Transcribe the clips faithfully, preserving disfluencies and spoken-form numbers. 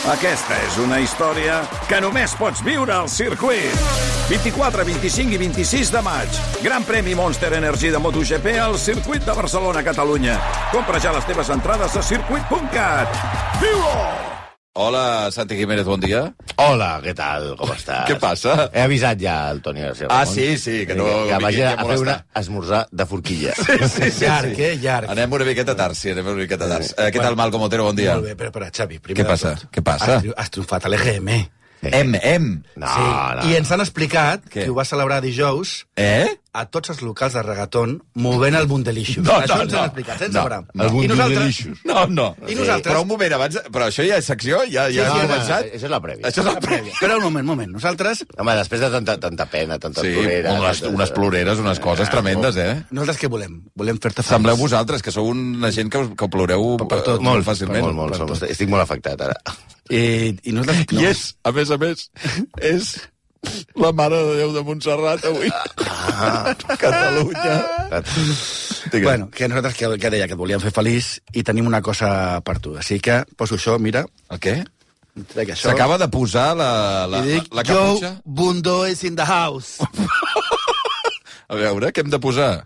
Aquesta és una història que només pots viure al circuit. vint-i-quatre, vint-i-cinc i vint-i-sis de maig. Gran premi Monster Energy de MotoGP al circuit de Barcelona, Catalunya. Compra ja les teves entrades a circuit punt cat. Viu-ho! Hola, Santi Jiménez, bon dia. Hola, què tal? Com estàs? Què passa? He avisat ja el Toni García Ah, Ramon. sí, sí, que no... Que, que vagi a fer un molestar. esmorzar de forquilla. Sí, sí, sí. Llarg, eh? Llarg. Anem una miqueta tard, sí, anem una miqueta tard. Eh, què tal, Malcom Otero? Bon dia. Molt bé, però, però Xavi, primer Què passa? de tot. Què passa? Has, tri has triomfat a l'E G M. M, M. No, sí. no. I ens han explicat Què? que ho va celebrar dijous Eh? a tots els locals de reggaeton movent el Bundelicious. No, Això no, ens no. han explicat, sense No, parar. no. El I nosaltres... Bundelicious. No, no. I nosaltres? Però un moment, abans... Però això ja és secció? Ja, ja No, has no, començat? això és la prèvia. Això és la prèvia. Espera un moment, un moment. Nosaltres, Home, després de tanta, tanta pena, tanta Sí, plorera... unes, tanta- unes ploreres, unes coses tremendes, eh? nosaltres què volem? Volem fer-te feliç. Sembleu vosaltres, que sou una gent que, us, que ploreu Per tot, eh, molt fàcilment. Molt, molt, som, estic molt afectat, ara. I, i nosaltres... I és, a més a més, és la Mare de Déu de Montserrat avui. Ah. Catalunya. Digue'm. Bueno, que nosaltres que, que deia que et volíem fer feliç i tenim una cosa per tu. Així que poso això, mira, El què? trec això. S'acaba de posar la, la, I la, dic, la caputxa? Joe Bundo is in the house. A veure, què hem de posar?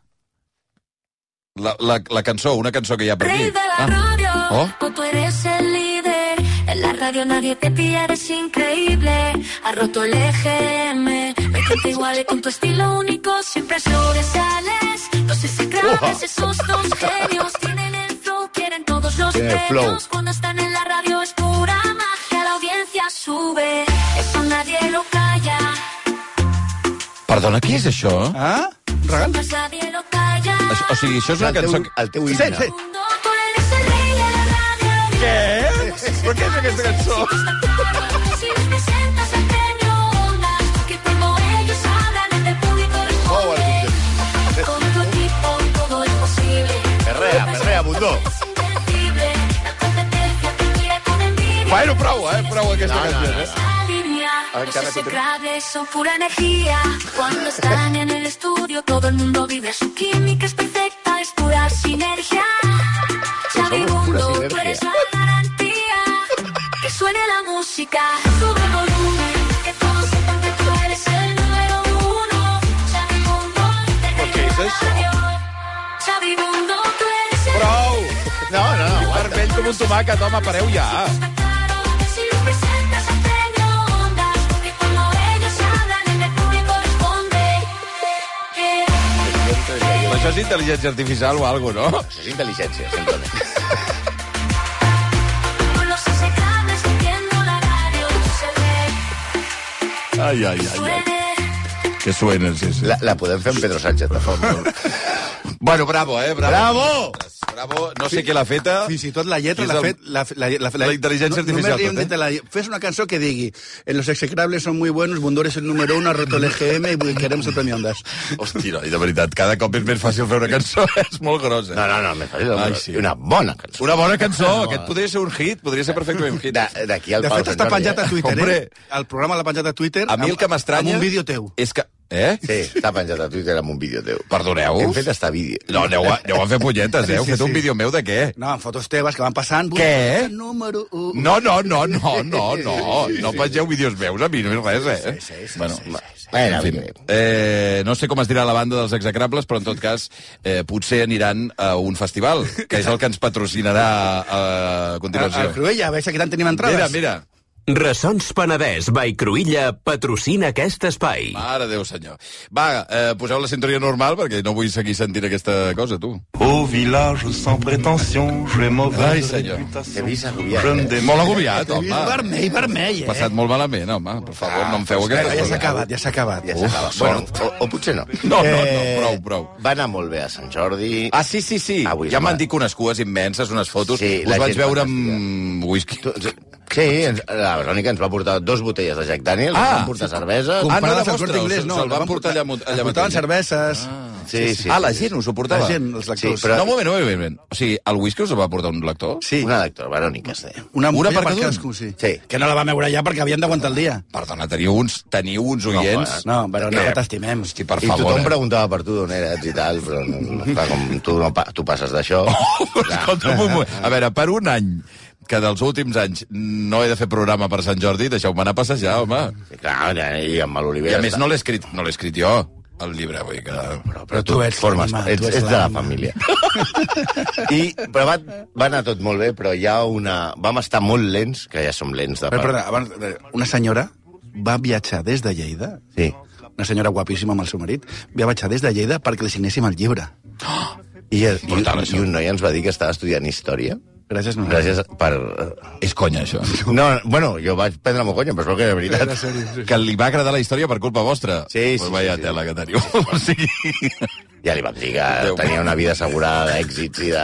La, la, la cançó, una cançó que hi ha per aquí. Rey de la radio, Oh. tú eres el líder. En la radio nadie te pilla, eres increíble. Has roto el E G M. Me encanta igual y con tu estilo único siempre sobresales. No sé si crees, esos dos genios tienen el flow, quieren todos los Tiene el flow. premios. Cuando están en la radio es pura magia, la audiencia sube. Eso nadie lo calla. Perdona, qui és això? Ah? Regal? Pues nadie lo calla. Això, o sigui, això és una El teu, cançó... que- el teu Sí, himne. sí. Mundo, tú eres el rey de la radio. Què? Però què és aquesta cançó? Si les presentas al premio Ondas, que como ellos hablan, el público responde. Con tu equipo todo es posible. Perrea, perrea, Bundó. Es invencible. La competencia te mira con envidia. Bueno, prou, eh? Prou aquesta No, no, cançó, no, eh? Esa línea, Encara esos continúa. secretos son pura energía. Cuando están en el estudio, todo el mundo vive su química, es perfecta, es pura sinergia. Xavi somos pura Bundó, tú sinergia. eres la garantía. Que suene la música, sube el volumen, que todos sepan que tú eres el número uno. Xavi Bundó, el què rey és de la això? radio. Xavi Bundó, tú eres el Prou! No, no, no. Vermell com un tomàquet, home, pareu ja. claro. Si los presentas al premio Ondas, que como ellos hablan, en el público responde. Eh. Això és intel·ligència artificial o alguna cosa, no? Això és intel·ligència, simplement. Con los insecables entiendo la radio, tú se ve, Ai, ai, ai, ai. suene. Que suena, sí, sí. La, la podem fer amb Pedro Sánchez, de fons. Bueno, bravo, eh? Bravo! Bravo! Bravo. No sé qui l'ha feta. Fins i tot la lletra És l'ha el- fet... La, la, la, la intel·ligència artificial, Només li hem tot, dit a la, fes una cançó que digui en los execrables son muy buenos, Bundó es el número uno, ha roto el E G M i queremos el premio Ondas. Hosti, no, i de veritat, cada cop és més fàcil fer una cançó, és molt grossa. No, no, no, més fàcil. Ai, Ai, sí. sí. Una bona cançó. Una bona cançó, aquest podria ser un hit, podria ser perfectament un hit. De- D'aquí al De Pau fet, Sant està Jordi, penjat a eh? Twitter, Hombre. eh? El programa l'ha penjat a Twitter A mi el que m'estranya... amb un vídeo teu. És que... Eh? Sí, està penjat a Twitter amb un vídeo teu. Perdoneu? Hem fet hasta vídeo. No, aneu a, aneu a fer punyetes, eh? Heu Sí, sí, fet un sí. vídeo meu de què? No, amb fotos teves que van passant. Què? El número u. No, no, no, no, no, no. No pengeu vídeos meus, a mi no és res, eh? Sí, sí, sí, bueno, sí, sí, sí. Bueno, en fi, eh, no sé com es dirà la banda dels execrables, però en tot cas eh, potser aniran a un festival, que és el que ens patrocinarà a, a continuació. El Cruella, a veure si aquí tenim entrades. Mira, mira. Ressons Penedès by Cruïlla patrocina aquest espai. Mare Déu, senyor. Va, eh, poseu la sintonia normal, perquè no vull seguir sentint aquesta cosa, tu. Au village sans prétention, j'ai Ai, mauvaise senyor. réputation. T'he vist agobiat, Je me eh? démets. Molt agobiat, T'he vist home. vermell, vermell, eh? Passat molt malament, home. Per favor, no em feu Vinga, aquestes ja s'ha coses. acabat, ja s'ha acabat. Ja s'acaba. Bueno, o, o potser no. No, no, no, prou, prou. Va anar molt bé a Sant Jordi. Ah, sí, sí, sí. Avui ja és m'han mà. dit que unes cues immenses, unes fotos. Sí, Us la vaig gent veure fantàstica. amb whisky. Tu- Sí, ens, la Verònica ens va portar dos botelles de Jack Daniels, Ah! ens van portar cervesa. Ah, no Comprades era al vostre, Corte Inglés, us- no. se'l van portar allà, allà Ens portaven mateix. cerveses. Sí, sí. Ah, la gent us ho portava? La gent, els lectors. Sí, però- No, un moment, un moment, un moment. O sigui, el whisky us el va portar un lector? Sí. Una lectora, Verònica es deia. Una, Una ampolla per per cada un? cadascú, sí. Sí. Que no la vam veure ja perquè havien d'aguantar el dia. Perdona, teniu uns, teniu uns oients... No, Verònica, Que- t'estimem. Hosti, per I favor. tothom eh? preguntava per tu d'on eres i tal, però no, no, clar, com tu, no, pa- tu passes d'això... Oh, escolta'm un moment. A veure, per un any que dels últims anys no he de fer programa per Sant Jordi, deixeu-me anar a passejar, home. Sí, clar, i amb l'Oliver... I a més no l'he escrit, no l'he escrit jo, el llibre, vull que... Però, però tu ets formes, l'ànima, ets, tu ets ets de la l'ànima. família. I, però va, va anar tot molt bé, però hi ha una... Vam estar molt lents, que ja som lents de Però, part. perdona, abans, una senyora va viatjar des de Lleida, Sí. una senyora guapíssima amb el seu marit, va viatjar des de Lleida perquè li signéssim el llibre. Oh! I, i, Brutal, i un noi ens va dir que estava estudiant història. Gràcies, no. Gràcies per... És conya, això. No, bueno, jo vaig prendre molt conya, però es veu que era veritat. Que li va agradar la història per culpa vostra. Sí, sí, Pues vaya sí, sí. tela que teniu. O sigui... Ja li vam dir que tenia una vida assegurada d'èxits i de...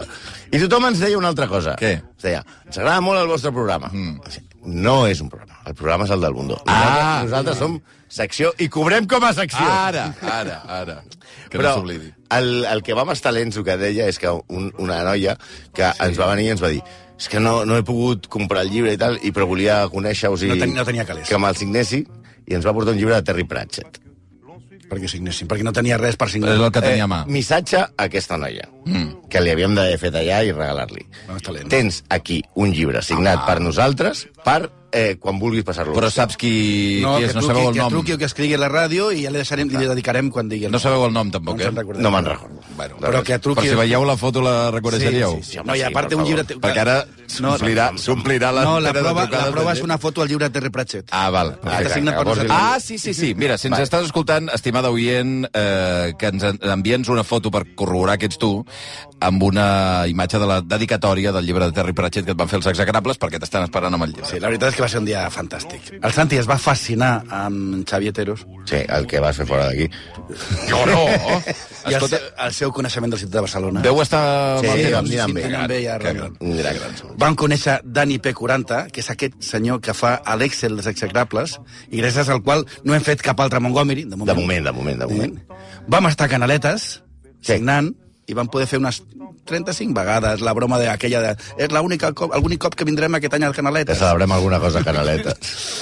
I tothom ens deia una altra cosa. Què? Ens deia, ens agrada molt el vostre programa. Mm. No és un programa, el programa és el del Bundó. Ah! Nosaltres, nosaltres som secció i cobrem com a secció. Ara, ara, ara. Que Però no s'oblidi. el, el que vam estar lents, el que deia, és que un, una noia que sí. ens va venir i ens va dir és que no, no he pogut comprar el llibre i tal, i però volia conèixer-vos i No ten- no tenia calés. que me'l signessi, i ens va portar un llibre de Terry Pratchett. Perquè signessin, perquè no tenia res per signar. És el que tenia a mà. Missatge a aquesta noia, mm. que li havíem d'haver fet allà i regalar-li. Bon talent. Tens aquí un llibre signat ah. per nosaltres per eh, quan vulguis passar-lo. Però saps qui, No, qui que és? No truqui, sabeu el que nom? truqui o que escrigui a la ràdio i ja li, deixarem, li dedicarem quan digui el No sabeu el nom, tampoc, No eh? ens en recordem. No me'n recordo. Bueno, però que truqui... Per si veieu la foto la reconeixeríeu? Sí, sí, sí. Home, No, i sí, a part per un favor. llibre... Perquè ara s'omplirà s'omplirà la No, la antena de prova, la trucades prova de és gent. una foto al llibre de Terry Pratchett. Ah, val. Ah, Exacte, signat per llavors nosaltres. Ah, sí, sí, sí. Mira, si ens estàs escoltant, estimada oient, eh, que ens en- enviens una foto per corroborar que ets tu, amb una imatge de la dedicatòria del llibre de Terry Pratchett que et van fer els execrables perquè t'estan esperant amb el llibre. Sí, la veritat és que va ser un dia fantàstic. El Santi es va fascinar amb Xavi Heteros Sí, el que vas fer fora d'aquí. No, no! i el, Escolta, seu, el seu coneixement del ciutat de Barcelona. veu estar... Sí, amb el vam temps? dir amb ell. Sí, amb ell, ja, Que realment. Un gran. Vam conèixer Dani P quaranta, que és aquest senyor que fa a l'Excel dels execrables, i gràcies al qual no hem fet cap altre Montgomery, de moment. De moment, de moment, de moment. Eh? Vam estar a Canaletes, Sí. signant, i vam poder fer unes trenta-cinc vegades la broma d'aquella de... És l'única cop, l'únic cop que vindrem aquest any al Que Canaletes. celebrem alguna cosa a Canaletes.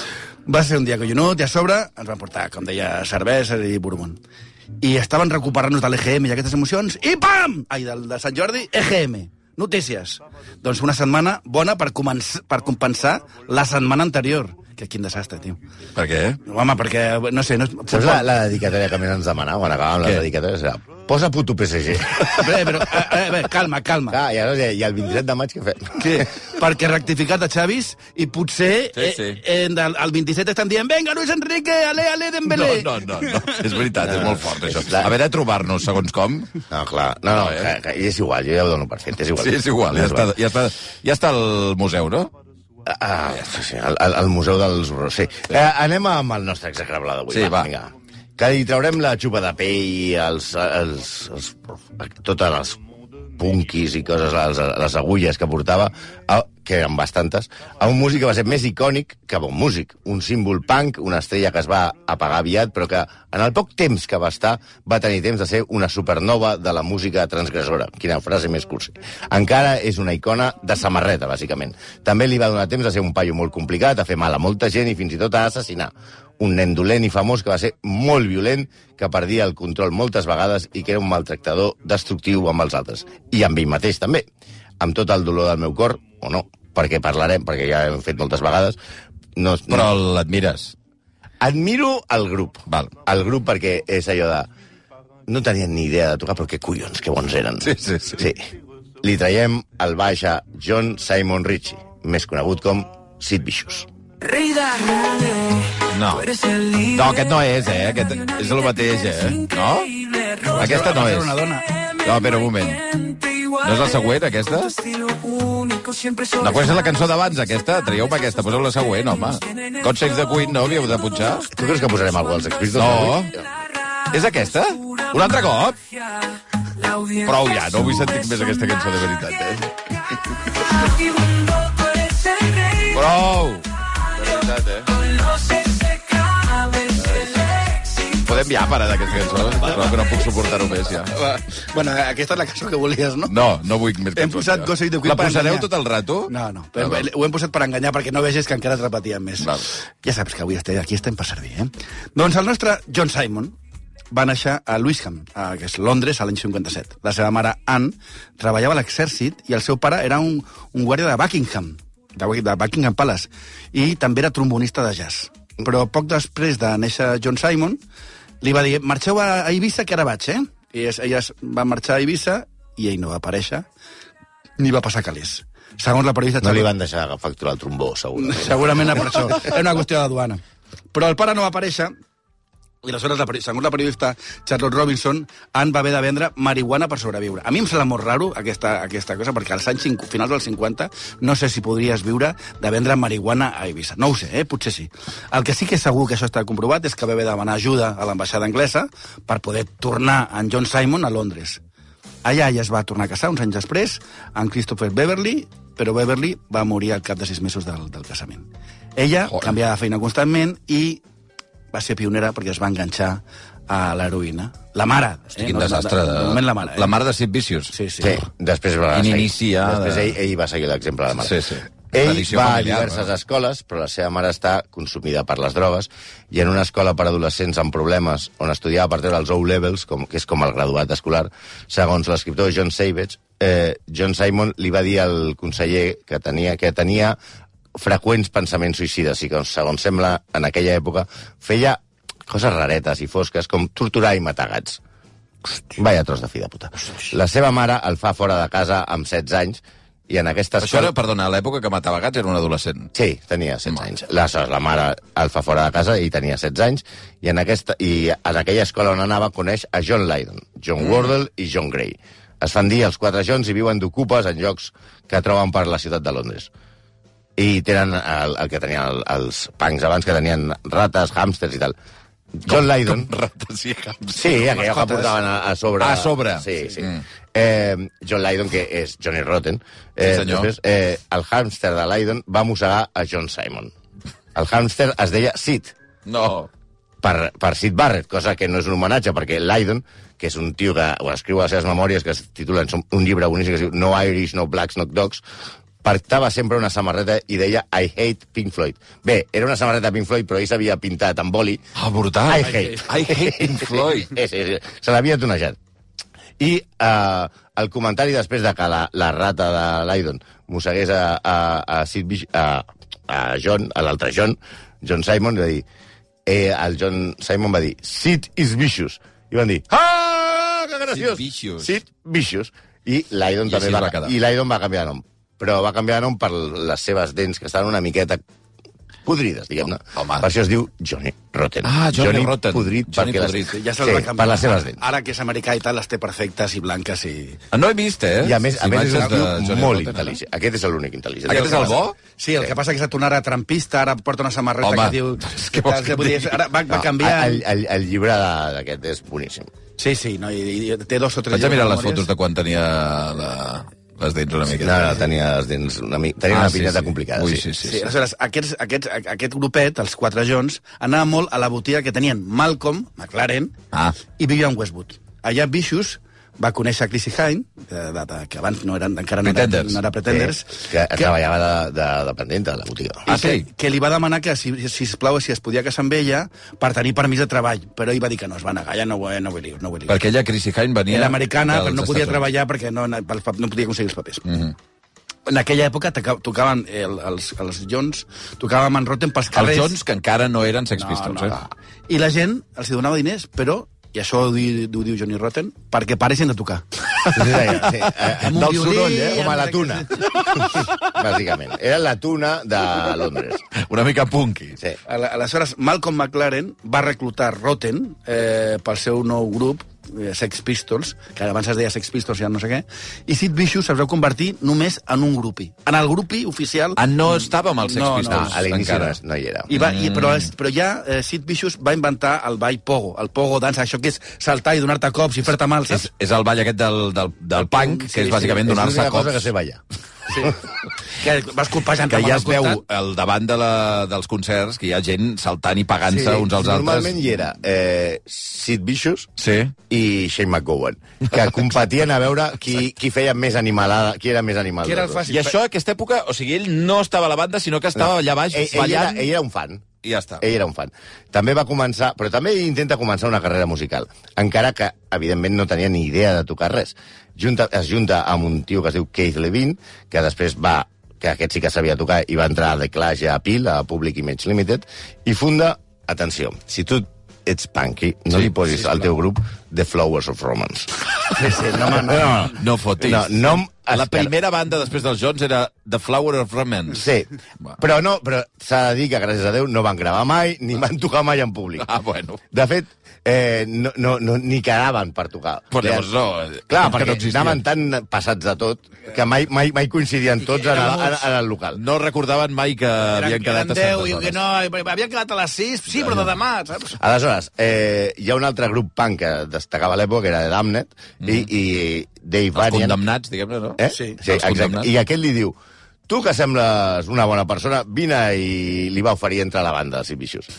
Va ser un dia collonut, i a sobre ens van portar, com deia, cerveses i bourbon. I estaven recuperant-nos de l'E G M i aquestes emocions, i pam! Ai, del, de Sant Jordi, E G M. Notícies. Doncs una setmana bona per, començar, per compensar la setmana anterior. Que quin desastre, tio. Per què? Home, perquè, no sé... No, Saps la, la dedicatòria que més ens demanava quan acabàvem Què? les dedicatòries? Era, posa puto P S G. Bé, però, eh, eh, bé, calma, calma. Ah, i, ara, i el vint-i-set de maig què fem? Sí, perquè rectificat a Xavis i potser Sí, sí. Eh, eh, del, el vint-i-set estan dient venga, Luis Enrique, ale, ale, Dembélé. No, no, no, no. És veritat, és molt fort, això. Clar. Haver de trobar-nos, segons com... No, clar. No, no, No, eh? que, que, és igual, jo ja ho dono per fet, és igual. Sí, és igual, ja està, ja està, ja està al museu, no? Ah, sí, sí, el, el, el Museu dels Horrors, sí. Eh, anem amb el nostre execrable d'avui. Sí, va. Vinga. Que hi traurem la xupa de pell i els, els, els, totes les punquis i coses, les, les agulles que portava, a, que eren bastantes, a un músic que va ser més icònic que bon músic. Un símbol punk, una estrella que es va apagar aviat, però que en el poc temps que va estar va tenir temps de ser una supernova de la música transgressora. Quina frase més cursi. Encara és una icona de samarreta, bàsicament. També li va donar temps de ser un paio molt complicat, a fer mal a molta gent i fins i tot a assassinar. Un nen dolent i famós que va ser molt violent, que perdia el control moltes vegades i que era un maltractador destructiu amb els altres. I amb ell mateix, també. Amb tot el dolor del meu cor, o no, perquè parlarem, perquè ja hem fet moltes vegades. No, no. Però l'admires. Admiro el grup. Val. El grup perquè és allò de... No tenien ni idea de tocar, però que collons, que bons eren. Sí, sí, sí. sí. Li traiem el baix a John Simon Ritchie, més conegut com Sid Vicious. No. No, aquest no és, eh? Aquest és el mateix, eh? No? Aquesta no és. Una dona. No, però un moment. No és la següent, aquesta? No, pues és la cançó d'abans, aquesta. Traieu-me aquesta, poseu la següent, home. God Save the Queen, no? Havíeu de punxar? Tu creus que posarem alguna cosa als Sex Pistols? No. avui? És aquesta? Un altre cop? Prou ja, no vull sentir més aquesta cançó de veritat, eh? Prou! De veritat, eh? Podem ja parar d'aquesta cançó? No, que no puc suportar-ho més, ja. Va. Bueno, aquesta és la cançó que volies, no? No, no vull més Hem cançons. posat ja. God Save the Queen La per posareu enganyar. tot el rato? No, no. Però Ah, val. ho hem posat per enganyar perquè no vegis que encara et repetíem més. Val. Ja saps que avui estem, aquí estem per servir, eh? Doncs el nostre John Simon va néixer a Lewisham, que és Londres, a l'any cinquanta-set. La seva mare, Anne, treballava a l'exèrcit i el seu pare era un, un guàrdia de Buckingham, de, de Buckingham Palace, i també era trombonista de jazz. Però poc després de néixer John Simon, li va dir, marxeu a, a Eivissa, que ara vaig, eh? I es, ella va marxar a Eivissa i ell no va aparèixer, ni va passar calés. Segons la periodista... No li van deixar facturar el trombó, segurament. Segurament per això. Era una qüestió de duana. Però el pare no va aparèixer, i aleshores, segons la periodista Charlotte Robinson, Anne va haver de vendre marihuana per sobreviure. A mi em sembla molt raro aquesta, aquesta cosa, perquè als anys cinc, finals dels cinquanta no sé si podries viure de vendre marihuana a Eivissa. No ho sé, eh? Potser sí. El que sí que és segur que això està comprovat és que va haver de demanar ajuda a l'ambaixada anglesa per poder tornar en John Simon a Londres. Allà ja es va tornar a casar uns anys després amb Christopher Beverly, però Beverly va morir al cap de sis mesos del, del casament. Ella Joder. canviava de feina constantment i va ser pionera perquè es va enganxar a l'heroïna. La mare. Hosti, quin eh? desastre. De, de, de, la mare. Eh? La mare de Sid Vicious. Sí, sí. sí. Després va seguir. Inicia després de... ell, ell va seguir l'exemple de la mare. Sí, sí. Ell Tradició va familiar, a diverses no? escoles, però la seva mare està consumida per les drogues, i en una escola per adolescents amb problemes, on estudiava per treure els O-Levels, com, que és com el graduat escolar, segons l'escriptor John Savage, eh, John Simon li va dir al conseller que tenia que tenia freqüents pensaments suïcides, i que, segons sembla, en aquella època, feia coses raretes i fosques, com torturar i matar gats. Hosti. Vaya tros de fi de puta. La seva mare el fa fora de casa amb setze anys, i en aquesta escola... Això era, perdona, a l'època que matava gats era un adolescent. Sí, tenia setze anys. Aleshores, la mare el fa fora de casa i tenia setze anys, i en, aquesta, i en aquella escola on anava coneix a John Lydon, John mm. Wardle i John Gray. Es fan dir els quatre Johns i viuen d'ocupes en llocs que troben per la ciutat de Londres. I tenen el, el que tenien el, els punks abans, que tenien rates, hàmsters i tal. John com, Lydon... Com rates i hàmsters. Sí, aquell que portaven a, a sobre... A sobre. Sí, sí. sí. Mm. Eh, John Lydon, que és Johnny Rotten, eh, sí, després, eh, el hàmster de Lydon va mossegar a John Simon. El hàmster es deia Sid. No. Per, per Sid Barrett, cosa que no és un homenatge, perquè Lydon, que és un tio que ho escriu a les seves memòries, que es titulen un llibre boníssim que es diu No Irish, No Blacks, No Dogs, portava sempre una samarreta i deia I hate Pink Floyd. Bé, era una samarreta de Pink Floyd, però ell s'havia pintat amb boli. Ah, brutal. I hate. I hate Pink Floyd. sí, sí, sí. Se l'havia tonejat. I eh, el comentari després de que la, la rata de Lydon mossegués a, a, a, Sid, a, a John, a l'altre John, John Simon, va dir, eh, el John Simon va dir, Sid is vicious. I van dir, ah, que graciós! Sid Vicious. Sid Vicious. I Lydon I també va, va i Lydon va canviar de nom. Però va canviar de nom per les seves dents, que estaven una miqueta podrides, diguem-ne. Oh, per això es diu Johnny Rotten. Ah, Johnny, Johnny Rotten. Podrit, Johnny perquè podrit. Les... Ja sí, per les seves dents. Ara que és americà i tal, les té perfectes i blanques i... No he vist, eh? I a més, a més és un tio molt Rotten, intel·ligent. Aquest és l'únic intel·ligent. Aquest és el bo? Sí, el que passa és que s'ha tornat a trampista, ara porta una samarreta Home, que diu... què vols que dir, ara va, va canviar... El, el, el llibre d'aquest és boníssim. Sí, sí, no, i, i té dos o tres... Vaig a mirar les fotos de quan tenia la... les dents una mica. No, no, tenia les dents una mica... Tenia ah, una pinyata sí, sí. complicada. Ui, sí, sí, sí. sí, sí. Aleshores, aquests, aquests, aquest grupet, els quatre Johns, anava molt a la botiga que tenien Malcolm, McLaren, ah. i Vivian Westwood. Allà Vicious va conèixer Chrissy Hynde, de, de, de, que abans no eren, encara no era, no era Pretenders. Sí, que, que treballava de, de dependenta a la botiga. Ah, sí? Que, que li va demanar que, si, si plau, si es podia casar amb ella per tenir permís de treball, però ell va dir que no, es va negar, ja no, no vull dir. No vull dir. Perquè ella, Chrissy Hynde, venia... Era americana, però no podia treballar perquè no, no podia aconseguir els papers. Mm -hmm. En aquella època tocaven el, els, els Johns, tocàvem en Rotten pels carrers... Els Johns, que encara no eren Sex Pistols, no, no, eh? No. I la gent els donava diners, però, i això ho diu, ho diu Johnny Rotten, perquè pareixen de tocar. Sí, sí, sí. Eh, del violí, soroll, eh? Com a la tuna. Bàsicament. Era la tuna de Londres. Una mica punky. Sí. Aleshores, Malcolm McLaren va reclutar Rotten eh, pel seu nou grup, Sex Pistols, que abans es deia Sex Pistols, ja no sé què, i Sid Vicious es va convertir només en un grupi. En el grupi oficial... Ah, no estava amb els Sex no, Pistols. No, a l'inici no, no hi era. I va, mm. i, però, però ja eh, Sid Vicious va inventar el ball pogo, el pogo dansa, això que és saltar i donar-te cops i fer-te mal, saps? És, és el ball aquest del, del, del punk, sí, que és bàsicament sí, donar-se cops. És l'única cosa que sé ballar. Sí. Que vas colpejant que ja es veu al davant de la, dels concerts que hi ha gent saltant i pagant-se sí, uns als normalment altres. Normalment hi era eh, Sid Vicious sí. i Shane McGowan, que competien a veure qui, qui feia més animalada, qui era més animal. Era el fàcil. I això, a aquesta època, o sigui, ell no estava a la banda, sinó que estava no. allà baix ell, ballant... Ell era, ell era un fan. I ja està. Ell era un fan. També va començar, però també intenta començar una carrera musical, encara que, evidentment, no tenia ni idea de tocar res. Junta, es junta amb un tio que es diu Keith Levine, que després va, que aquest sí que sabia tocar, i va entrar a The Clash i a Peel, a Public Image Limited, i funda, atenció, si tu ets punky, no Sí, li posis sí, al teu grup The Flowers of Romance. Sí, sí, no, no, no. No, No fotis. no, nom La escar- primera banda després dels Jones era The Flower of Romance. Sí, però no, però s'ha de dir que, gràcies a Déu, no van gravar mai, ni van tocar mai en públic. Ah, bueno. De fet, eh, no, no, no, ni quedaven per tocar. Però llavors no, eh, Clar, que perquè no existien. anaven tan passats de tot que mai, mai, mai coincidien tots en el, en, en el local. No recordaven mai que havien quedat a deu, certes i que hores. no, havien quedat a les sis, sí, però de demà, saps? Aleshores, eh, hi ha un altre grup punk que destacava a l'època, que era The Damned, mm. i, i Dave Els Vanian... condemnats, diguem-ne, no? Eh? Sí, sí els exacte. condemnats. I aquest li diu, tu que sembles una bona persona, vine i li va oferir entrar a la banda, Sid Vicious.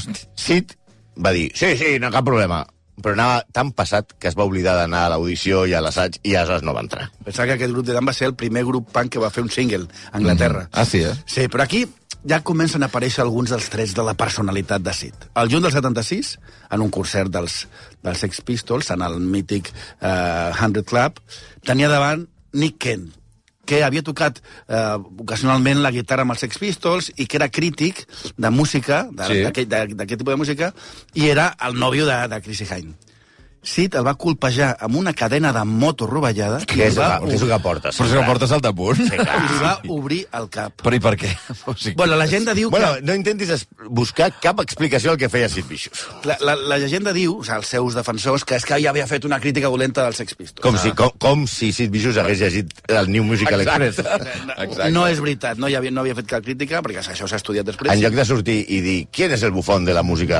Sid va dir, sí, sí, no cap problema, però anava tan passat que es va oblidar d'anar a l'audició i a l'assaig i aleshores no va entrar. Pensava que aquest grup de Dan va ser el primer grup punk que va fer un single a Anglaterra. Mm. Ah, sí, eh? Sí, però aquí ja comencen a aparèixer alguns dels trets de la personalitat de Sid. El juny del setanta-sis, en un concert dels, dels Sex Pistols, en el mític uh, Hundred Club, tenia davant Nick Kent, que havia tocat eh, ocasionalment la guitarra amb els Sex Pistols i que era crític de música, Sí. d'aquest tipus de música, i era el nòvio de, de Chrissy Hynde. Sid el va colpejar amb una cadena de moto rovellada i Què és, li va, què és el que portes? Però si el portes al damunt. Sí, clar. i li va obrir el cap. Però i per què? O sigui, Bueno, la llegenda diu Bueno, que... no intentis es- buscar cap explicació al que feia Sid Vicious. La, la, la llegenda diu, o sigui, els seus defensors, que és que ja havia fet una crítica dolenta dels Sex Pistols. Com, si, com, com si Sid Vicious hagués llegit el New Musical Express. Exacte. No és veritat, no, hi havia, no havia fet cap crítica, perquè això s'ha estudiat després. En lloc de sortir i dir qui és el bufón de la música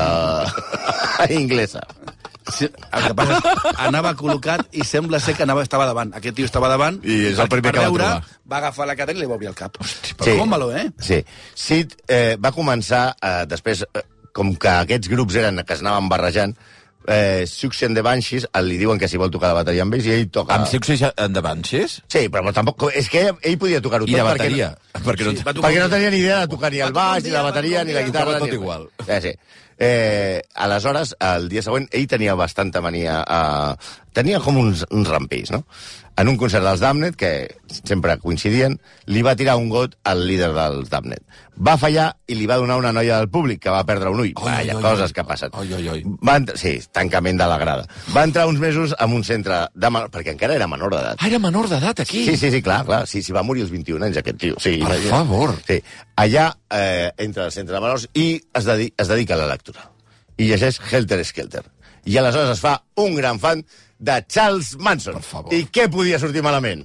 inglesa? Sí, el que passa és que anava col·locat i sembla ser que anava, estava davant. Aquest tio estava davant. I és el primer per que va veure, trobar. Va agafar la cadena i li va obrir el cap. Hosti, Sí. sí. Com-me-lo, eh? Sí. Sid eh, va començar, eh, després, eh, com que aquests grups eren que es anaven barrejant, eh, Suction de Banshees, li diuen que si vol tocar la bateria amb ells i ell toca... Amb Six endavant, sis? Sí, però tampoc... És que ell, ell podia tocar-ho tot. I la perquè- bateria? Perquè no... Sí, va tocar Perquè no un- tenia ni idea de tocar ni el Va tocar baix, un ni dia, la va bateria, tocar un ni la dia. guitarra... Tocava tot ni igual. Eh, sí. Eh, aleshores, el dia següent, ell tenia bastanta mania a... Tenia com uns, uns rampells, no? En un concert dels Damned, que sempre coincidien, li va tirar un got al líder dels Damned. Va fallar i li va donar una noia del públic, que va perdre un ull. Oi, Vaja, oi, oi, coses oi. que passen. Oi, oi, oi. Va entrar, sí, tancament de la grada. Va entrar uns mesos en un centre de menor, perquè encara era menor d'edat. Ah, era menor d'edat, aquí? Sí, sí, sí, clar, clar. Sí, sí, va morir als vint-i-un anys, aquest tio. Sí, Per favor. Sí. Allà eh, entra al centre de menors i es, dedi es dedica a la lectura. I llegeix Helter Skelter. I aleshores es fa un gran fan de Charles Manson. Per favor. I què podia sortir malament?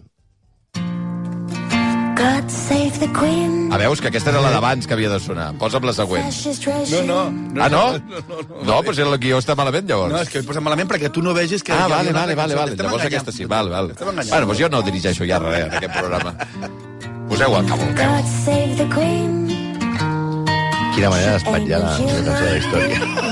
God save the Queen. Ah, veus que aquesta era la d'abans que havia de sonar. Posa'm la següent. Precious treasure. No, no. Ah, no? No, però si el guió està malament, llavors. No, és que ho posa malament perquè tu no vegis que... Ah, hi vale, havia una vale, altra vale, cançó. vale. T'estem Llavors enganyant. aquesta sí, val, val. T'estem enganyant. Bueno, doncs jo no dirigeixo ja res en aquest programa. Poseu el que vulgueu. God save the Queen. Quina manera d'espatllar la la cançó de la història.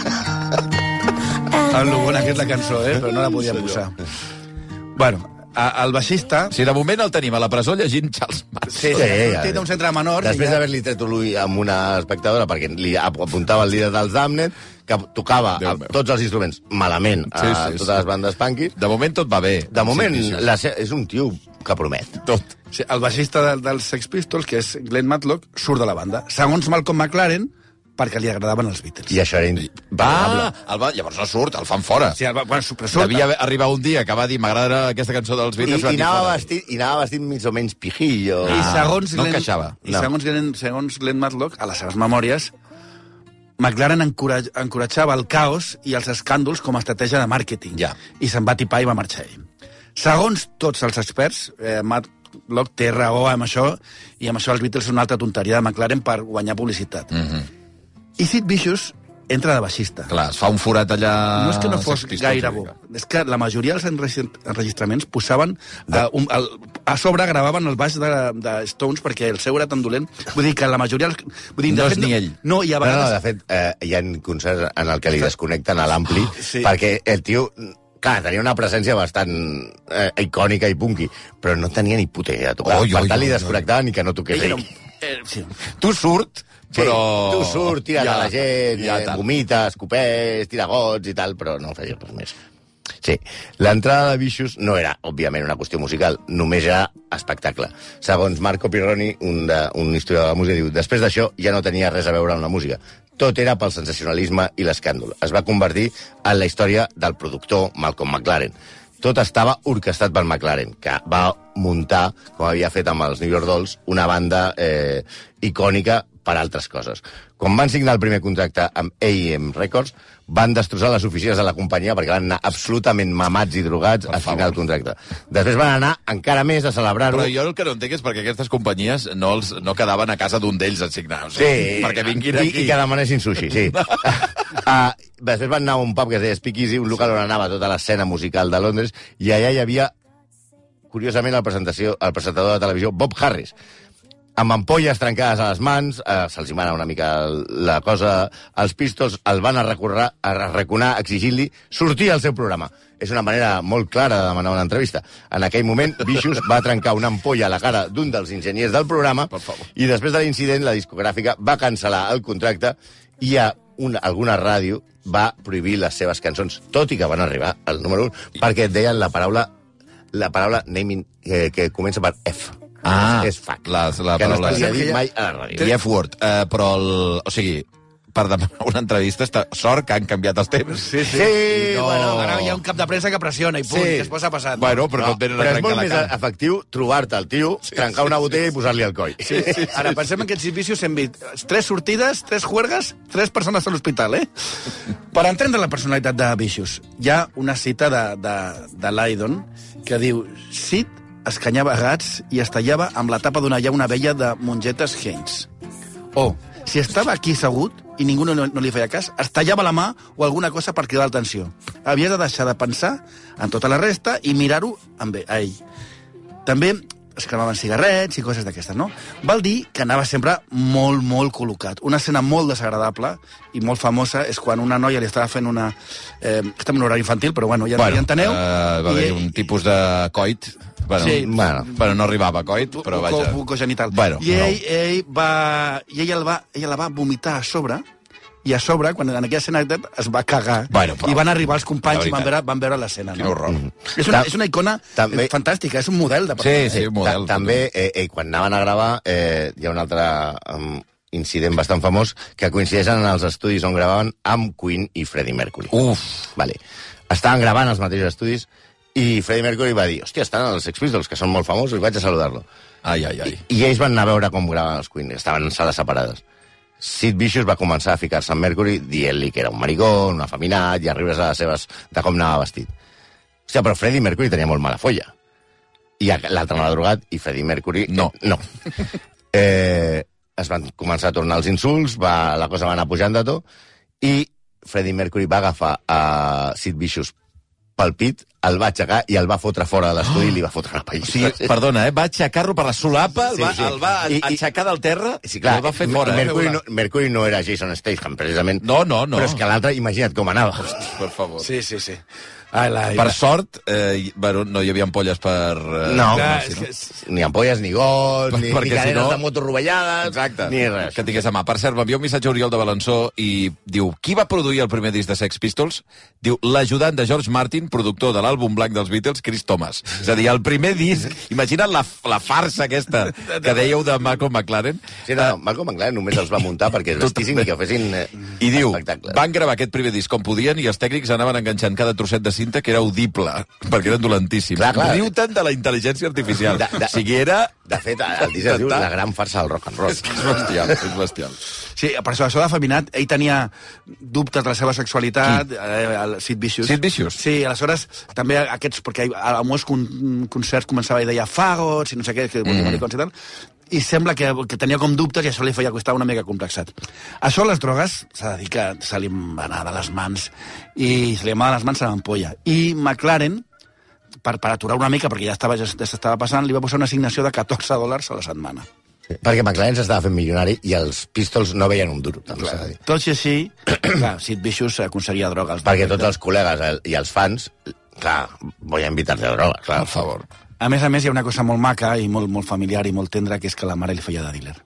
Ah, lo bona que és la cançó, eh? Però no la podíem posar. Bueno, a- el baixista... Si de moment el tenim a la presó llegint Charles Manson. Sí, Sí, sí, ja. té d'un centre de menors... Després i ja- d'haver-li tret l'ull amb una espectadora, perquè li ap- apuntava el líder dels Damned, que tocava Déu a, meu. tots els instruments malament a Sí, sí, sí. totes les bandes punkis. De moment tot va bé. De moment, Sí, sí, sí. la, se- és un tio que promet. Tot. Sí, el baixista del, dels Sex Pistols, que és Glenn Matlock, surt de la banda. Segons Malcolm McLaren, perquè li agradaven els Beatles. I això era impagable. Ah, el va... llavors no surt, el fan fora. Sí, el, va- bueno, surt, surt, Devia haver- arribar un dia que va dir m'agrada aquesta cançó dels I, Beatles. i, van dir, anava fora. vestit, I anava vestit més o menys pijillo. I Ah, segons no Glenn, encaixava. I No. segons Glenn, segons Glenn Matlock, a les seves memòries, McLaren encoratj, encoratjava el caos i els escàndols com a estratègia de màrqueting. Ja. I se'n va tipar i va marxar ell. Segons tots els experts, eh, Matlock té raó amb això, i amb això els Beatles són una altra tonteria de McLaren per guanyar publicitat. Mm -hmm. I Sid Vicious entra de baixista. Clar, es fa un forat allà... No és que no als fos Sex Pistols, gaire una bo. mica. És que la majoria dels enregis- enregistraments posaven... Uh, un, el, a sobre gravaven el baix de, de Stones perquè el seu era tan dolent. Vull dir que la majoria... Vull dir, No de és fet, ni ell. No, i a No, no, vegades... de fet, eh, hi ha concerts en el que li desconnecten a l'ampli, Sí. perquè el tio, clar, tenia una presència bastant eh, icònica i punky, però no tenia ni puta idea de tocar. Oi, per oi, tant, li oi, desconnectaven i que no toqués ell, era ell. un, Eh, sí. Tu surt, Sí, però... tu surt, tires Ja, a la gent, ja eh, tal. vomita, escopeix, tira gots i tal, però no feia res més. Sí, l'entrada de Vicious no era, òbviament, una qüestió musical, només era espectacle. Segons Marco Pirroni, un, de, un historiador de la música, diu, després d'això ja no tenia res a veure amb la música. Tot era pel sensacionalisme i l'escàndol. Es va convertir en la història del productor Malcolm McLaren. Tot estava orquestat per McLaren, que va muntar, com havia fet amb els New York Dolls, una banda eh, icònica per altres coses. Quan van signar el primer contracte amb A M Records, van destrossar les oficines de la companyia perquè van anar absolutament mamats i drogats a signar el contracte. Després van anar encara més a celebrar-ho. Però jo el que no entenc és perquè aquestes companyies no, els, no quedaven a casa d'un d'ells a signar. O sigui, Sí, perquè vinguin i, aquí. i que demanessin sushi, sí. uh, després van anar a un pub que es deia Speakeasy, un local on anava tota l'escena musical de Londres, i allà hi havia, curiosament, el, presentació, el presentador de televisió Bob Harris, amb ampolles trencades a les mans, eh, se'ls hi mana una mica la cosa, els Pistols el van a recordar, a arraconar exigint-li sortir al seu programa. És una manera molt clara de demanar una entrevista. En aquell moment, Vicious va trencar una ampolla a la cara d'un dels enginyers del programa i després de l'incident, la discogràfica va cancel·lar el contracte i a una, alguna ràdio va prohibir les seves cançons, tot i que van arribar al número un, perquè et deien la paraula, la paraula naming, eh, que comença per F. Ah, és fuck. La, la que no paraula... es podia dir mai a la ràdio. The F-word. Uh, però, el, o sigui, per demanar una entrevista, està, sort que han canviat els temps. Sí, sí. Sí, no, bueno, ara hi ha un cap de premsa que pressiona i punt, Sí. sí. que es posa passat. Bueno, però no, no et venen a Però és trencar molt la més cara. efectiu trobar-te el tio, sí, trencar una botella i posar-li al coll. Sí, sí, sí. Ara, pensem en aquests vicios hem vist tres sortides, tres juergues, tres persones a l'hospital, eh? Per entendre la personalitat de Vicious, hi ha una cita de, de, de Lydon que diu: Sid escanyava gats i es tallava amb la tapa d'una llauna vella de mongetes Heinz. O, si estava aquí assegut i ningú no, no li feia cas, es tallava la mà o alguna cosa per cridar l'atenció. Havies de deixar de pensar en tota la resta i mirar-ho amb a ell. També es cremaven cigarrets i coses d'aquestes, no? Val dir que anava sempre molt, molt col·locat. Una escena molt desagradable i molt famosa és quan una noia li estava fent una... Eh, estem en horari infantil, però bueno, ja, Bueno, ja enteneu. uh, va haver I- un tipus de coit. Bueno, Sí. bueno, bueno, no arribava a coit, però vaja. buco- bucogenital. Bueno, I ell, no. ell va... I ella, el va, ella la va vomitar a sobre, i a sobre, quan en aquella escena es va cagar, Bueno, però- i van arribar els companys La i van veritat. veure, van veure l'escena. Quin No? horror. És, una, Ta- és una icona també- eh, fantàstica, és un model de Sí, persona. sí, un model. Ta també, eh, eh, quan anaven a gravar, eh, hi ha un altre um, incident bastant famós que coincideixen en els estudis on gravaven amb Queen i Freddie Mercury. Uf. Vale. Estaven gravant als mateixos estudis i Freddie Mercury va dir: hòstia, estan els Sex Pistols, que són molt famosos, i vaig a saludar-lo. Ai, ai, ai. I ells van anar a veure com gravaven els Queen, estaven en sales separades. Sid Vicious va començar a ficar-se amb Mercury dient-li que era un maricó, un afeminat, i a riure's a les seves de com anava vestit. Hòstia, però Freddie Mercury tenia molt mala folla. I l'altre anava drogat, i Freddie Mercury... No. No. Eh, es van començar a tornar els insults, va, la cosa va anar pujant de to, i Freddie Mercury va agafar a Sid Vicious pel pit, el va aixecar i el va fotre fora de l'estudi oh. i li va fotre una O pallissa. sigui, perdona, eh? Va aixecar-lo per la solapa, el Sí, va, sí. el va I- i- aixecar del terra Sí, clar, i el va fer fora. Mercury, eh? no, Mercury no era Jason Statham, precisament. No, no, no. Però és que l'altre, imagina't com anava. Per favor. Sí, sí, sí. Ai, la, Per sort, eh, bueno, no hi havia ampolles per... Eh, No, Clar, no, és sí, que- no. Ni ampolles, ni gols, ni, Perquè ni si cadenes no- de moto rovellades, Exacte. ni res. Que tingués a mà. Per cert, m'envia un missatge a Oriol de Balançó i diu: qui va produir el primer disc de Sex Pistols? Diu, l'ajudant de George Martin, productor de l'àlbum blanc dels Beatles, Chris Thomas. És a dir, el primer disc... Imagina't la, la farsa aquesta que dèieu de Malcolm McLaren. Sí, no, Malcolm McLaren només els va muntar perquè es vestissin i que fessin eh, I diu, espectacles. van gravar aquest primer disc com podien i els tècnics anaven enganxant cada trosset de cinta que era audible, perquè eren dolentíssims. Clar, clar. Riu-te'n de la intel·ligència artificial. De- de- O sigui, era... De fet, el disc es diu La gran farsa del rock and roll. És que és bestial, és bestial. Sí, per això, això d'afeminat, ell tenia dubtes de la seva sexualitat, eh, el Sid Vicious. Sid Vicious? Sí, aleshores, també aquests, perquè a, a molts con, concerts començava i deia fagots i no sé què, que mm. maricons i tal, i sembla que, que tenia com dubtes i això li feia costar una mica complexat. Això, les drogues, s'ha de dir que se li va anar de les mans, i se li va anar de les mans a l'ampolla. I McLaren, per, per aturar una mica, perquè ja estava, ja s'estava passant, li va posar una assignació de catorze dòlars a la setmana. Sí. Perquè McLaren s'estava fent milionari i els Pistols no veien un duro. També s'ha de dir. Tot i així, clar, Sid Vicious aconseguia droga. Als Perquè tots els col·legues el- i els fans, clar, voy a invitar-te a droga, clar. Per favor. A més a més, hi ha una cosa molt maca i molt, molt familiar i molt tendra, que és que la mare li feia de dealer.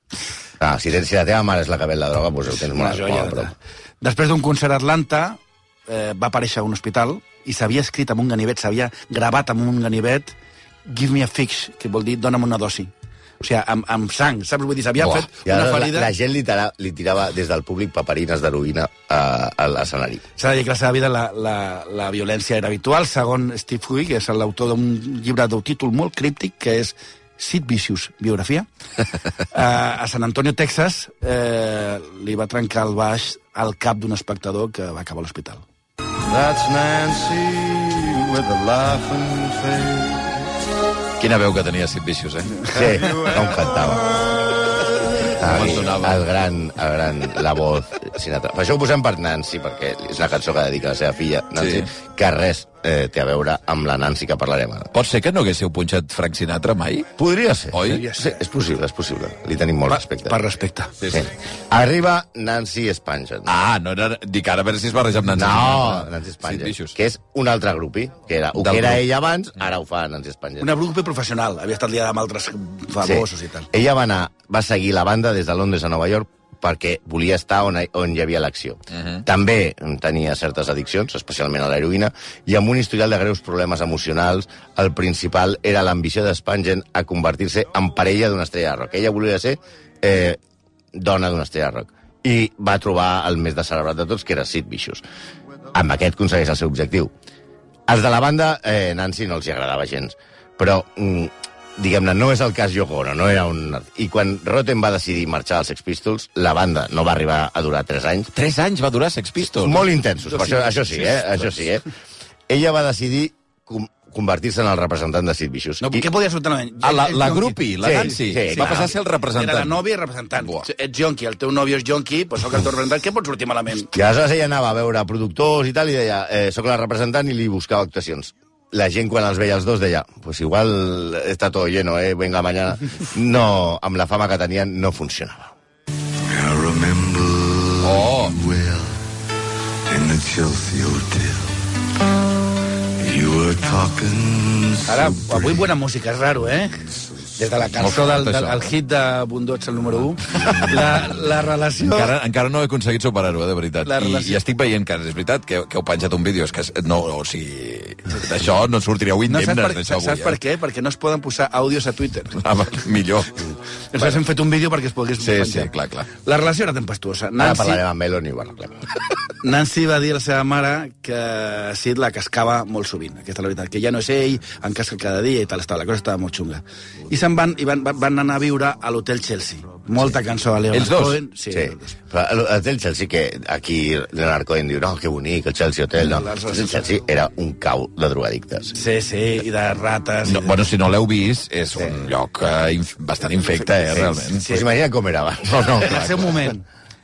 Ah, si, tens, si la teva mare és la que ven la droga, doncs ho tens Una molt, joia, molt a prop. Després d'un concert a Atlanta, eh, va aparèixer a un hospital i s'havia escrit amb un ganivet, s'havia gravat amb un ganivet Give me a fix, que vol dir dona'm una dosi. O sigui, amb, amb sang, saps? Vull dir, s'havia fet I una la, ferida... la gent li, tira, li tirava des del públic paperines d'heroïna a, a l'escenari. S'ha de dir que la seva vida la, la, la violència era habitual. Segon Steve Huey, que és l'autor d'un llibre d'un títol molt críptic, que és Sid Vicious, biografia. uh, a San Antonio, Texas, eh, li va trencar el baix al cap d'un espectador que va acabar a l'hospital. That's Nancy with a laughing face. Quina veu que tenia Sid Vicious, eh? Sí, com cantava. Com El, sonava. el gran, el gran, la voz Sinatra. Per això ho posem per Nancy, perquè és una cançó que dedica a la seva filla, Nancy, Sí. que res eh, té a veure amb la Nancy que parlarem ara. Pot ser que no haguéssiu punxat Frank Sinatra mai? Podria ser. Oi? Sí, és possible, és possible. Li tenim molt Per, respecte. per respecte. Sí, Sí. Arriba Nancy Spungen. Ah, no era... Dic ara a veure si es barreja amb Nancy. No, Sinatra. Nancy Sid Spungen, Vicious. que és un altre grupi, que era, o Del que era grup. ella abans, ara ho fa Nancy Spungen. Una grup professional, havia estat liada amb altres famosos i tal. Ella va anar, va seguir la banda des de Londres a Nova York perquè volia estar on, on hi havia l'acció. Uh -huh. També tenia certes addiccions, especialment a l'heroïna, i amb un historial de greus problemes emocionals. El principal era l'ambició de Spungen a convertir-se en parella d'una estrella de rock. Ella volia ser eh, dona d'una estrella de rock. I va trobar el més descerebrat de tots, que era Sid Vicious. Amb aquest aconsegueix el seu objectiu. Els de la banda, eh, Nancy no els hi agradava gens, però... Mm, diguem-ne, no és el cas Yoko Ono, no era un... I quan Rotten va decidir marxar als Sex Pistols, la banda no va arribar a durar tres anys. Tres anys va durar Sex Pistols. Molt intensos, per això, això sí, eh? Això sí, eh? Ella va decidir com convertir-se en el representant de Sid Vicious. No, I... què podia sortir normalment? Ah, la, la Ets grupi, la Sí, Nancy, sí, va clar. passar a ser el representant. Era la nòvia i representant. Buah. Ets jonqui, el teu nòvio és jonqui, doncs soc el teu representant. Què pot sortir malament? I aleshores ella anava a veure productors i tal, i deia, eh, soc la representant, i li buscava actuacions. La gent, quan els veia els dos, deia, pues igual está todo lleno, eh, venga mañana. No, amb la fama que tenien, no funcionava. I remember Oh. well in the Chelsea Hotel. You were talking so Ara, avui bona música, és raro, eh? Des de la cançó Molt del, del això. el hit de Bundots, el número u, la, la relació... Encara, encara no he aconseguit superar-ho, eh, de veritat. La I, relació- I estic veient que és veritat que, que heu penjat un vídeo. És que és- no, o sigui, d'això no sortiríeu No, saps indemnes, per, d'això saps avui. per què? Perquè no es poden posar àudios a Twitter. Ah, va, millor. Ens hem fet un vídeo perquè es pogués Sí, penjar. sí, clar, clar. La relació era tempestuosa. Ara Nancy, parlarem amb Melon i ho arreglem. Nancy va dir a la seva mare que Sid la cascava molt sovint. Aquesta és la veritat, que ja no és ell, en casca cada dia i tal, estava, la cosa estava molt xunga. I se'n van, i van, van anar a viure a l'Hotel Chelsea. Molta sí. cançó a Leonard Ells dos? Cohen. Sí, Sí, els dos. però el, el del Chelsea, que aquí Leonard Cohen diu, no, que bonic, el Chelsea Hotel, no. El del Chelsea era un cau de drogadictes. Sí, sí, i de rates... No, i de... bueno, si no l'heu vist, és un lloc eh, inf bastant infecte, eh, realment. Sí. Pues imagina com era abans. No, no, En el clar, seu clar. moment.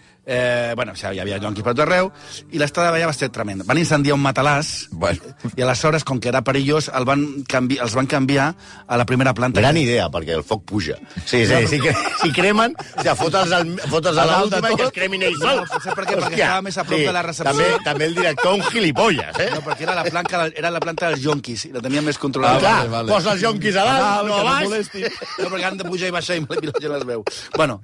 Eh, bueno, o sigui, hi havia jonquis per tot arreu, i l'estada d'allà va ser tremenda. Van incendiar un matalàs, Bueno. i aleshores, com que era perillós, el van canvi els van canviar a la primera planta. Gran idea, perquè el foc puja. Sí, sí, sí, que, si cremen, o sigui, fotre'ls, al, fotre'ls a l'última i que es cremin ells sols. No, saps per què? Perquè estava més a prop de la recepció. També, també el director un gilipolles, eh? No, perquè era la, planca, era la planta dels jonquis, i la tenia més Ah, controlada. clar, vale, vale. posa els jonquis a dalt, Ah, no que a no baix. molesti. No, perquè han de pujar i baixar i la gent les veu. Bueno,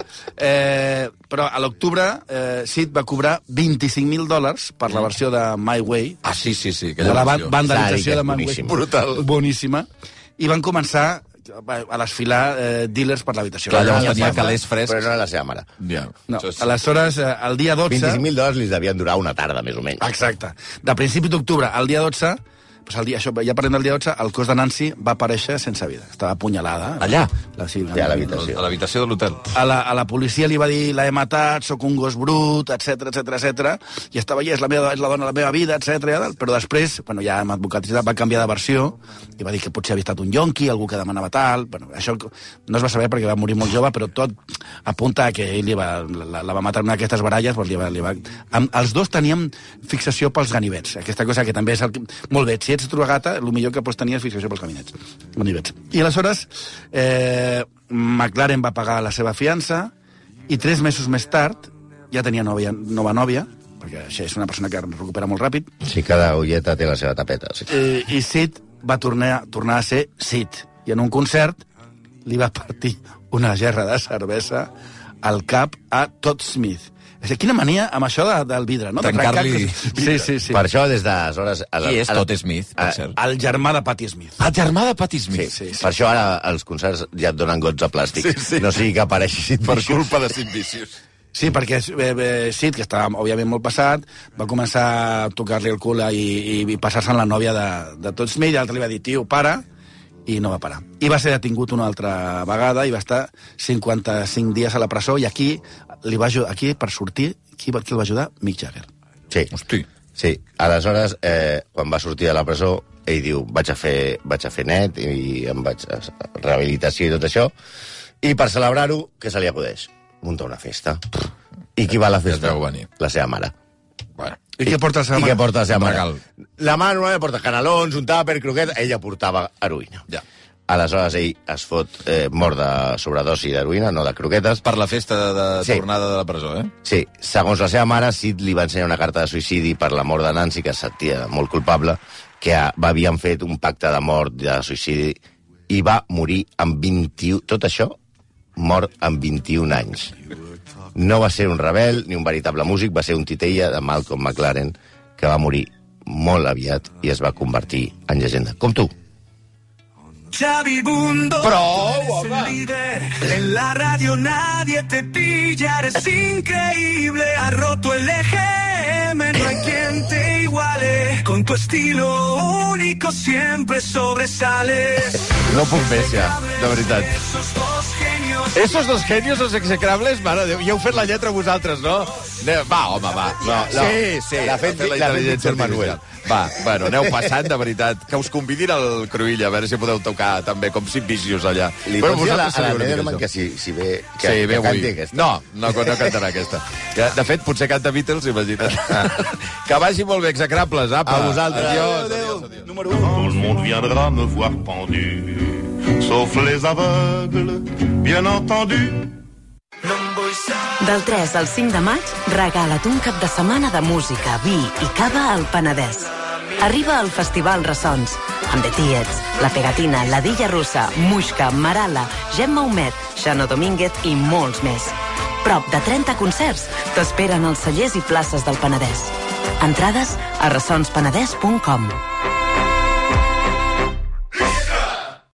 eh, però a l'octubre eh, Sid va cobrar vint-i-cinc mil dòlars per la versió de My Way, Ah, sí, sí, sí. de Aquella la ba- versió. vandalització Sàdica, de My Way. boníssima. Brutal. Boníssima. I van començar a desfilar eh, dealers per l'habitació. Clar, llavors La tenia seva- calés frescs. Però no era la seva mare. Ja, No, això és- aleshores, eh, el dia dotze... vint-i-cinc mil dòlars li devien durar una tarda, més o menys. Exacte. De principi d'octubre al dia dotze, doncs el dia, això, ja parlem del dia dotze, el cos de Nancy va aparèixer sense vida. Estava apunyalada. Allà? La, sí, Ja, a l'habitació. A l'habitació de l'hotel. A la, a la policia li va dir l'he matat, sóc un gos brut, etc etc etc. I estava allà, és la, meva, és la dona de la meva vida, etcètera. Però després, bueno, ja amb advocat va canviar de versió i va dir que potser havia estat un yonqui, algú que demanava tal. Bueno, això no es va saber perquè va morir molt jove, però tot apunta a que ell li va, la, la va matar en una d'aquestes baralles. Doncs li va, li va... Amb, els dos teníem fixació pels ganivets. Aquesta cosa que també és... El, molt bé, si ets drogata, el millor que pots tenir és fixació pels ganivets. ganivets. I aleshores, eh, McLaren va pagar la seva fiança i tres mesos més tard ja tenia nova, nova nòvia, perquè això és una persona que recupera molt ràpid, Sí, cada ulleta té la seva tapeta. Sí. eh, i Sid va tornar, tornar a ser Sid. I en un concert li va partir una gerra de cervesa al cap a Todd Smith. És a dir, quina mania amb això de, del vidre, no? Tancar-li... Sí, sí, sí. Per això, des d'aleshores... Qui és Todd Smith, per cert? El germà de Patti Smith. El germà de Patti Smith. Sí, sí, sí. Per això ara els concerts ja et donen gots de plàstic. Sí, sí. No sigui que apareixi Sid Per Vicious. culpa de Sid Vicious. Sí, perquè eh, eh, Sid, que estava òbviament molt passat, va començar a tocar-li el cul i, i, i passar-se en la nòvia de, de Todd Smith, i l'altre li va dir, tio, para, i no va parar. I va ser detingut una altra vegada i va estar cinquanta-cinc dies a la presó, i aquí, li va ajudar, aquí per sortir, qui, qui el va ajudar? Mick Jagger. Sí. Hosti. Sí. Aleshores, eh, quan va sortir de la presó, ell diu, vaig a fer, vaig a fer net i em vaig a rehabilitació i tot això, i per celebrar-ho, què se li acudeix? Muntar una festa. I qui va a la festa? La seva mare. Bueno. I què porta la seva I mare? què porta la seva mare? Regal. La mare normalment porta canelons, un tàper, croquet, ella portava heroïna. Ja. Aleshores ell es fot eh, mort de sobredosi d'heroïna, no de croquetes. Per la festa de, de Sí. tornada de la presó, eh? Sí, segons la seva mare, Sid li va ensenyar una carta de suïcidi per la mort de Nancy, que es sentia molt culpable, que havien fet un pacte de mort, de suïcidi, i va morir amb vint-i-u... Tot això, mort amb vint-i-un anys. No va ser un rebel ni un veritable músic, va ser un titella de Malcolm McLaren, que va morir molt aviat i es va convertir en llegenda. Com tu. Xavi Bundó, Prou, home. el líder. En la radio nadie te pilla, eres increíble. Has roto el E G M, no hay quien te iguale. Con tu estilo único siempre sobresales. No puc més, ja, de veritat. Esos dos genios. Esos dos genios, los execrables, mare de Déu, ja heu fet la lletra vosaltres, no? Ne- Va, home, va. No, no. Sí, sí. L'ha fet- ha la l'ha fet intel·ligència Víctor Manuel. artificial. Va, bueno, aneu passant, de veritat. Que us convidin al Cruïlla, a veure si podeu tocar també, com Sid Vicious allà. Li Però pots dir a la, vosaltres a la sabeu una mica Nederman això. que si, si ve, que, Sí, ve que avui. canti aquesta. No, no, no cantarà aquesta. Que, de fet, potser canta Beatles, imagina't. Que vagi molt bé, execrables, apa. A vosaltres. Adiós, adiós, adiós. Número Tout le monde viendra me voir pendu, sauf les aveugles, bien entendu. Del tres al cinc de maig, regala't un cap de setmana de música, vi i cava al Penedès. Arriba al Festival Ressons, amb The Tiets, La Pegatina, La Dilla Russa, Muixca, Marala, Gemma Humet, Xano Domínguez i molts més. Prop de trenta concerts t'esperen als cellers i places del Penedès. Entrades a ressons penedès punt com.